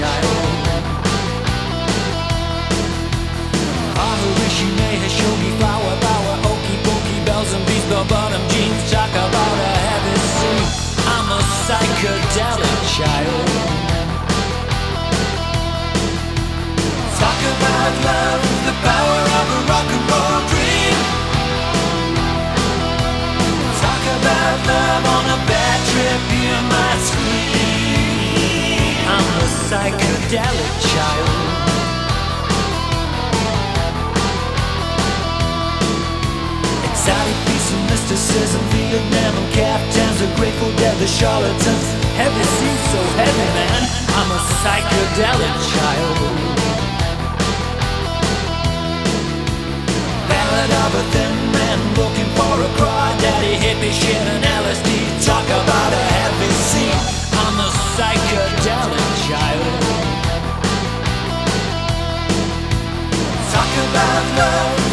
child. Ahurishi has shown me flower power, okey pokey bells and beats, the bottom jeans. Talk about a heavy scene. I'm a psychedelic child. Talk about love, the power of a rock and roll dream. Talk about love on a bad trip, you might scream. I'm a psychedelic child. Exotic peace and mysticism, Vietnam and caftans, the Grateful Dead, the charlatans. Heavy seas so heavy, man. I'm a psychedelic child. Ballad of a thin man looking for a crawdaddy, hippie shit and LSD. Talk about a heavy scene. I'm a psychedelic child. Talk about love,